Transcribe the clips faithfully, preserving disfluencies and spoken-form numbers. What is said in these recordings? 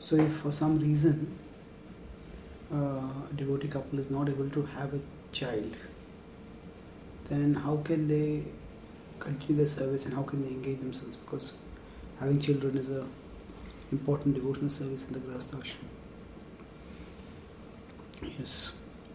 So if for some reason uh, a devotee couple is not able to have a child, then how can they continue their service and how can they engage themselves? Because having children is a important devotional service in the Grihastha ashram. Yes.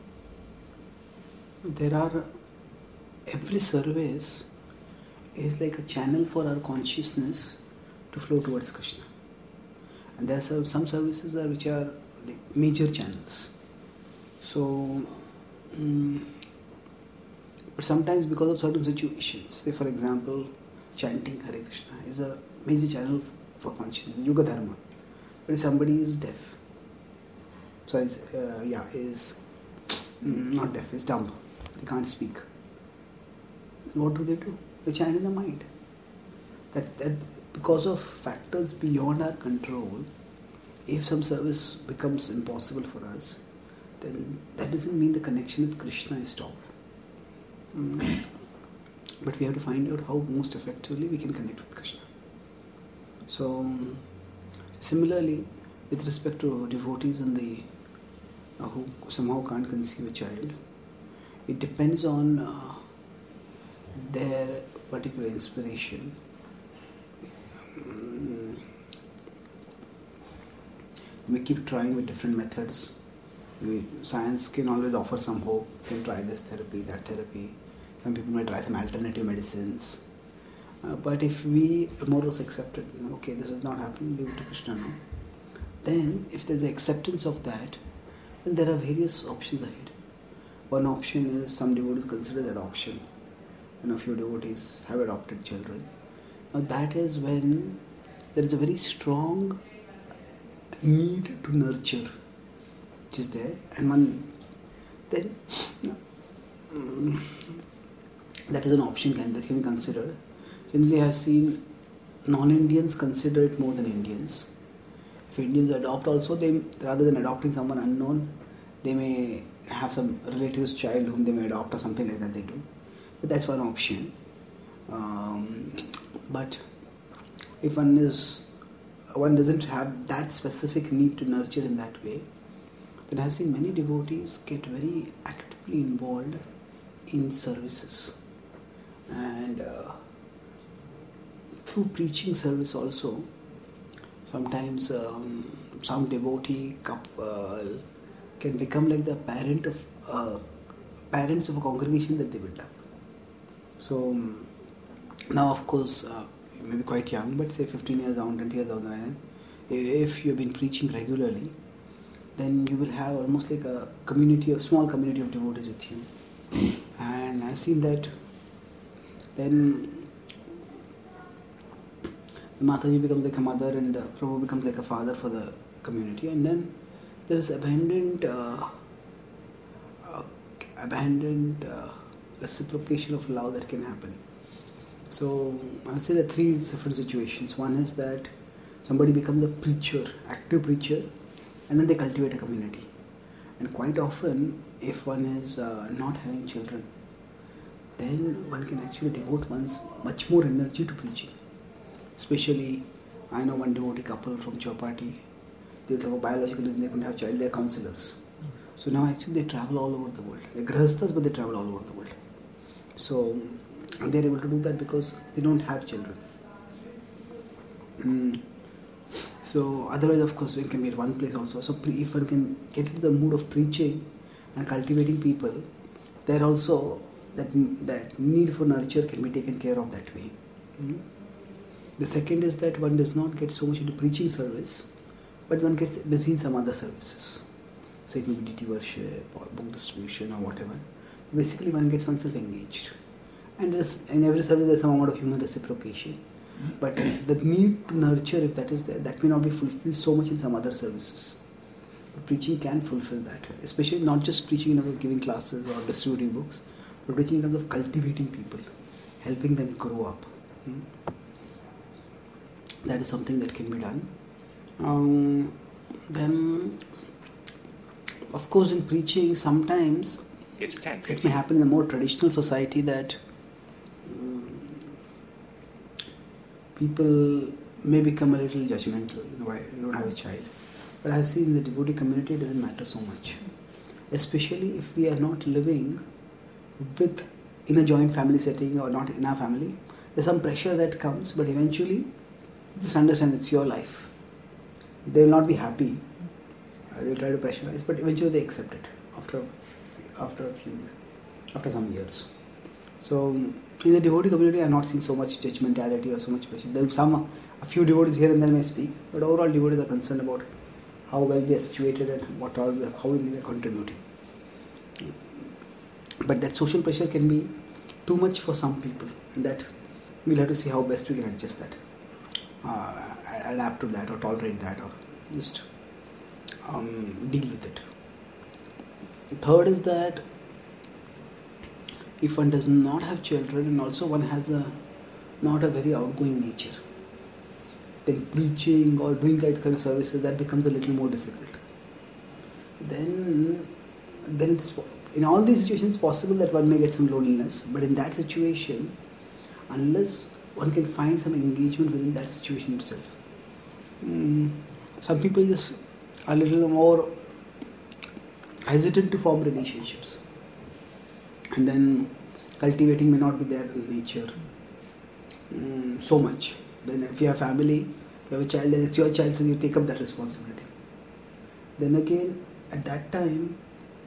There are, every service is like a channel for our consciousness to flow towards Krishna. And there are some, some services are, which are like major channels. So, um, but sometimes because of certain situations, say for example, chanting Hare Krishna is a major channel for consciousness, Yuga Dharma. But if somebody is deaf, sorry, uh, yeah, is mm, not deaf, is dumb, they can't speak, what do they do? They chant in the mind. That, that because of factors beyond our control, if some service becomes impossible for us, then that doesn't mean the connection with Krishna is stopped. Mm. But we have to find out how most effectively we can connect with Krishna. So, similarly, with respect to devotees and the uh, who somehow can't conceive a child, it depends on uh, their particular inspiration. Um, we keep trying with different methods. We, science can always offer some hope. You can try this therapy, that therapy. Some people may try some alternative medicines. Uh, but if we more or less accept it, you know, okay, this is not happening, leave it to Krishna now. Then, if there's acceptance of that, then there are various options ahead. One option is some devotees consider adoption. You know, a few devotees have adopted children. Now that is when there is a very strong need to nurture, which is there, and one then you know, um, that is an option can, that can be considered. Generally, I have seen non-Indians consider it more than Indians. If Indians adopt also, they rather than adopting someone unknown, they may have some relative's child whom they may adopt or something like that they do. But that's one option. Um, but if one is, one doesn't have that specific need to nurture in that way, then I've seen many devotees get very actively involved in services. And uh, through preaching service also, sometimes um, some devotee couple can become like the parent of uh, parents of a congregation that they build up. So um, now, of course, uh, you may be quite young, but say fifteen years down, twenty years down the line, if you have been preaching regularly, then you will have almost like a community, a small community of devotees with you. And I've seen that then Mataji becomes like a mother and uh, Prabhu becomes like a father for the community, and then there is abandoned, uh, uh, abandoned uh, reciprocation of love that can happen. So I would say there are three different situations. One is that somebody becomes a preacher, active preacher, and then they cultivate a community. And quite often, if one is uh, not having children, then one can actually devote one's much more energy to preaching. Especially, I know one devotee couple from Chowpatty, they have a biological reason they couldn't have child, they are counselors. So now actually they travel all over the world. They're grihasthas, but they travel all over the world. So they're able to do that because they don't have children. Mm. So otherwise, of course, one can be at one place also. So if one can get into the mood of preaching and cultivating people, there also that that need for nurture can be taken care of that way. Mm. The second is that one does not get so much into preaching service, but one gets busy in some other services. Say it may be deity worship or book distribution or whatever. Basically, one gets oneself engaged. And in every service, there is some amount of human reciprocation. But the need to nurture, if that is there, that may not be fulfilled so much in some other services. But preaching can fulfill that, especially not just preaching in terms of giving classes or distributing books, but preaching in terms of cultivating people, helping them grow up. Hmm? That is something that can be done. Um, then, of course, in preaching, sometimes it may happen in a more traditional society that um, people may become a little judgmental. You know, why you don't have a child. But I see in the devotee community it doesn't matter so much. Especially if we are not living with in a joint family setting or not in our family. There's some pressure that comes, but eventually just understand it's your life. They will not be happy. Uh, they'll try to pressurize, but eventually they accept it after after a few after some years. So in the devotee community, I have not seen so much judgmentality or so much pressure. There are some a few devotees here and there may speak, but overall devotees are concerned about how well we are situated and what all we are, how we are contributing. But that social pressure can be too much for some people, and that we'll have to see how best we can adjust that, uh, adapt to that, or tolerate that, or just um, deal with it. Third is that if one does not have children and also one has a not a very outgoing nature, then preaching or doing that kind of services, that becomes a little more difficult. Then, then it's, in all these situations, possible that one may get some loneliness. But in that situation, unless one can find some engagement within that situation itself, mm, some people just are a little more hesitant to form relationships, and then cultivating may not be there in nature mm, so much. Then if you have family, you have a child, then it's your child, so you take up that responsibility. Then again, at that time,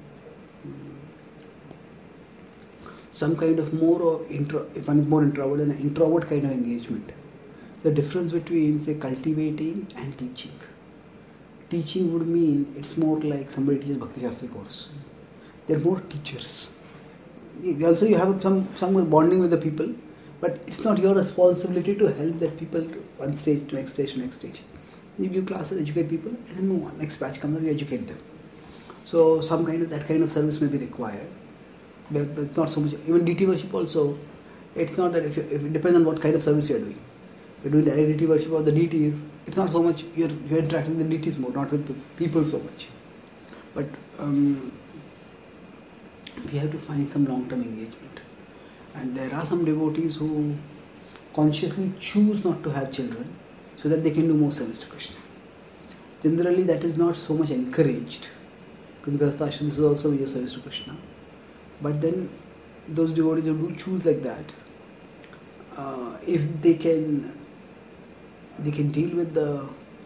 some kind of more or intro, if one is more introvert, an introvert kind of engagement. The difference between, say, cultivating and teaching. Teaching would mean it's more like somebody teaches Bhakti Shastri course. They're more teachers. Also, you have some some bonding with the people, but it's not your responsibility to help that people to one stage to next stage to next stage. You give classes, educate people, and then move on. Next batch comes up, you educate them. So some kind of that kind of service may be required. But it's not so much. Even D T worship also, it's not that if, you, if it depends on what kind of service you are doing. If you're doing direct D T worship of the deities, it's not so much. You're you're interacting with the deities more, not with people so much. But um, we have to find some long-term engagement. And there are some devotees who consciously choose not to have children so that they can do more service to Krishna. Generally, that is not so much encouraged. Because Grihastha Ashram, this is also a service to Krishna. But then, those devotees who do choose like that, uh, if they can, they can deal with the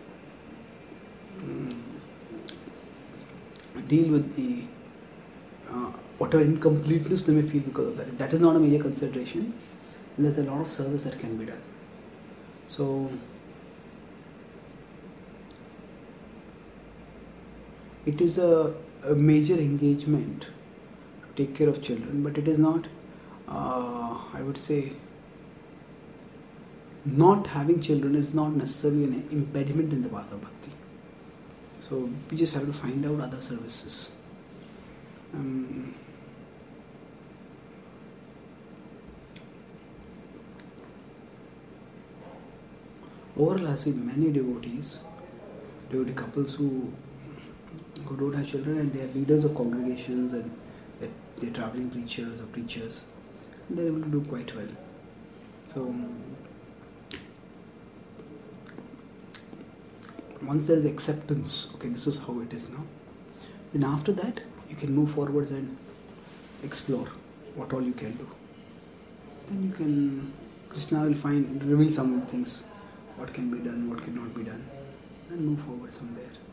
um, deal with the uh, whatever incompleteness they may feel because of that. If that is not a major consideration, then there's a lot of service that can be done. So, it is a, a major engagement to take care of children, but it is not, uh, I would say, not having children is not necessarily an impediment in the path of bhakti. So, we just have to find out other services. Um, overall, I see many devotees, devotee couples who who don't have children, and they are leaders of congregations, and they're, they're traveling preachers or preachers, and they're able to do quite well. So, once there is acceptance, okay, this is how it is now, then after that, you can move forwards and explore what all you can do. Then you can, Krishna will find, reveal some things, what can be done, what cannot be done, and move forward from there.